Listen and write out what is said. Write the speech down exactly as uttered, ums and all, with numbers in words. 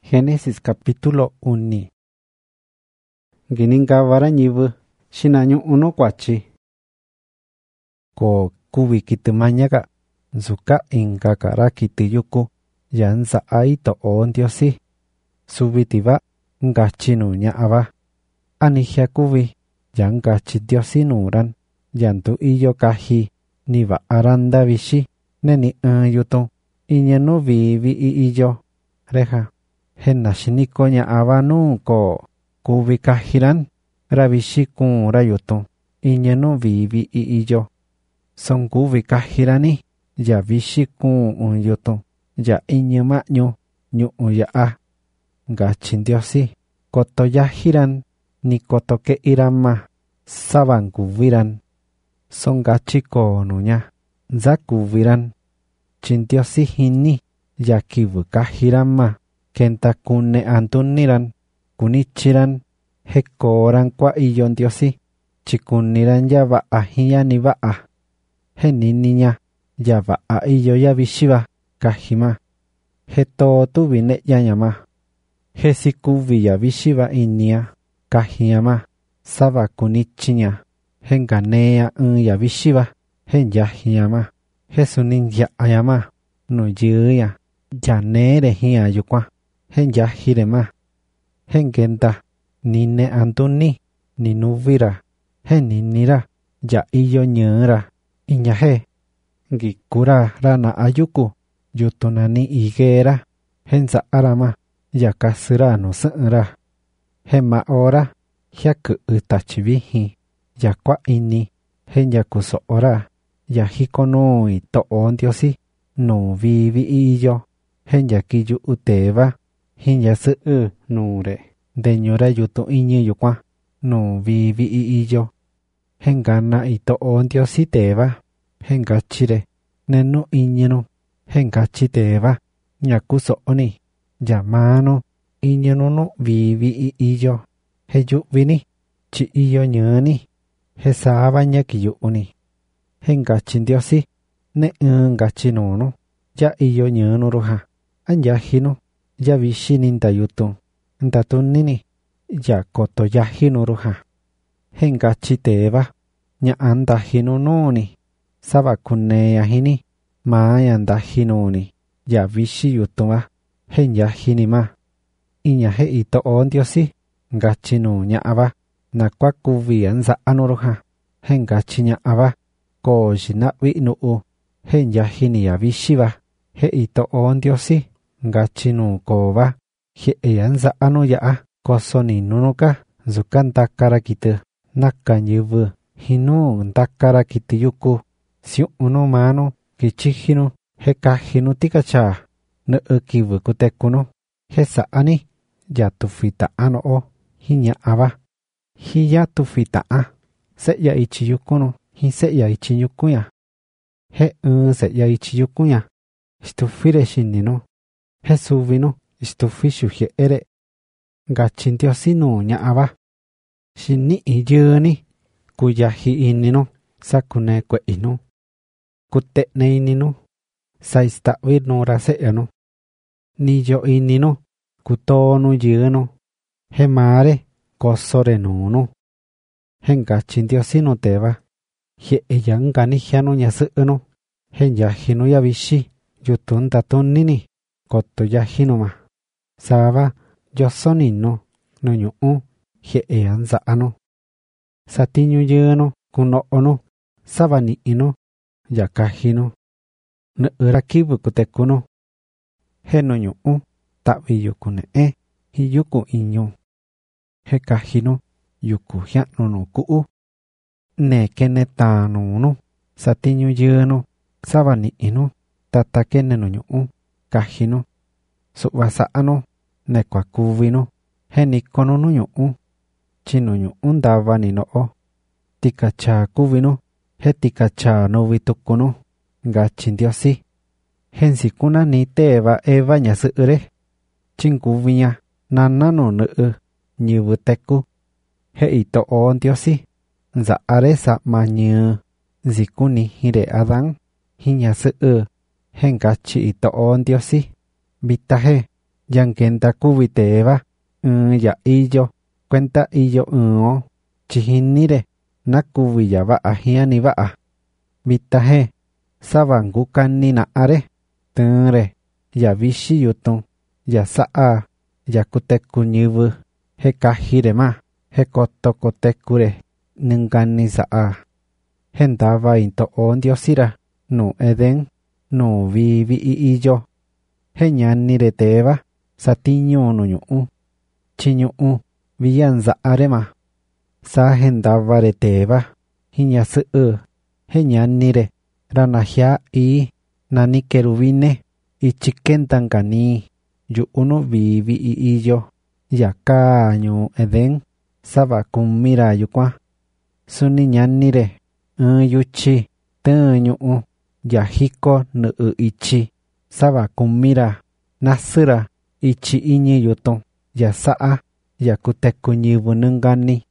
Génesis capítulo uni. Gininga vara ñivu xinañu uno kuachi. Ko kuvi kiti mañaga nzuka inka kara kiti yuku yanza aito o Ndiosi. Subitiba ngachi nu ña'aba. Anijia kuvi yangachi Ndiosi nuran yantu iyo kaji ni va'aran vixi neni ɨn yutun iñenu vivi i iyo reja. Hena xiniko ña'aba nu ko kuvi kajiran ravixi kun rayutun iñenu vivi i iyo. Son kuvi kajirani ya vixi kun un yutun ya iñu ma'ñu ñu'u ya'a. Ngachi Ndiosi koto yajiran ni koto ke'iran ma saban kuviran. Son ngachi ko nuña nza kuviran. Chi Ndiosi jini ya kivu kajiran ma kenta kunne antuniran kunichiran hekoran kwa iyo Ndiosi chikuniran ya va'a hiya ni va'a. Heniniña ya va'a iyo ya vixiva kajima. Heto tuvi ne'yañama. Hesi kuvi ya vixiva inia kajiyama sava kunichiña. Henganea ɨn ya vixiva henyajiyama. Hesunin ya'ayama nu yɨɨya yanere hiya yukua henyajirema. Hengenta nine antuni ni nuvira heninira ya iyo ñɨɨra iñaje. Ngikura rana ayuku yutunani higuera hensa'arama ya kasɨra nu sɨ'ɨra. Hema'ora jiakɨ'ɨ tachi viji ya kua'ini henyakuso'ora ya jikonui to'o Ndiosi nu vivi iyo henyakiyu'u teva hinyasɨ'ɨ nure ndeñura yutun iñɨ yukua nu vivi iyo. Hengana ito'o Ndiosi teva hengachire nenu iñɨnu hengachi teva ñakuso'oni ya manu iñɨnunu vivi iyo heyu'vini chi iyo ñɨɨni hesava ñakiyu'uni. Hengachi Ndiosi ne ɨn ngachi nunu ya iyo ñɨɨnuruja anyajinu ya vixini ndayutun ndatunini ya koto yajinuruja. Hengachi teva ña'a ndajinu nuni sava kuneyajini maya ndajinuni ya vixi yutunva henyajinima. Iñaje ito'o Ndiosi ngachi nu ña'aba nakua kuvi ansa'anuruja. Hengachi ña'aba ko xina'vi nu'u henyajini ya vixiva. He ito'o Ndiosi ngachi nu kova jie'e ansa'anu ya'a koso ninunuka nzuka ntakara kitɨ naka ñɨvɨ jinu ntakara kitɨ yuku siu'unu manu kichijinu hekajinu tikacha nɨ'ɨ kivɨ kutekunu jesa'ani ya tufi ta'a no'o jiña'aba. Jiya tufi ta'a se'ya ichi yukunu ji se'ya ichi ñukuña. He ɨn se'ya ichi yukuña xtufire xininu. He suvinu xtufi xujie'ere. Ngachi Ndiosi nu ña'aba. Xini'i yɨɨni kuyaji ininu sakune kue'inu. Kute'ne ininu saista'vi nura se'yanu. Niyo ininu kutonu yɨɨnu. He mare kosore nunu. Hengachi Ndiosi nu teva jie'e yanganijyanu ñasɨ'ɨnu henyajinu ya vixi yutun ndatunini koto yajinuma. Sava yoso ninu nu ñu'u jie'e ansa'anu. Satiñu yɨɨnu kuno'onu sava ni'inu ya kajinu. Nɨ'ɨra kivɨ kutekunu. He nu ñu'u ta'vi yuku ne'e ji yuku iñu. He kajinu yuku jia'nu nu ku'u. Ne kene taa nunu satiñu yɨɨnu sava ni'inu tata kene nu ñu'u kajinu. Su'va sa'anu ne kuakuvinu he nikonu nu ñu'u. Chi nu ñu'u ndava ni no'o. Tikacha kuvinu he tikacha nuvi tukunu. Ngachi Ndiosi hensikuna ni teva eva ñasɨ'ɨre. Chinkuviña nana nu nɨ'ɨ ñɨvɨ teku. He ito'o Ndiosi nsa'are sa'ma ñɨɨ nsikunijire Adán ji ñasɨ'ɨ. Hengachi ito'o Ndiosi vitaje yankenta kuvi teva, ɨɨn ya iyo, kuenta iyo ɨɨn-o, chi jinire, na kuvi ya va'a jiani va'a. Vita je, sava nkukani na'are, tɨɨn-re, ya vixi yutun, ya sa'a, ya kuteku ñɨvɨ, je kaji-re ma, je koto koteku-re, nɨnkani sa'a. Je ndava into'o Ndiosí-ra nu Edén, nu vii vi'i iyo. Je ñani-re teva, satiñu nu ñu'u. Chi ñu'u, viya nsa'are ma. Sa je ndava-re teva, jin ñasɨ'ɨ, je ñani-re, ra najia ii, nani querubine, ichi kenta nkanii, yu'u nu vii vi'i iyo, ya kaa ñuu Edén, sava kumi-ra yukuan. Suni ñani-re, ɨɨn yuchi, tɨɨn ñu'u, ya jiko nɨ'ɨ ichi, sava kumi-ra, nasɨ-ra, ichi iñi yutun, ya sa'a, ya kuteku ñɨvɨ nɨnkani.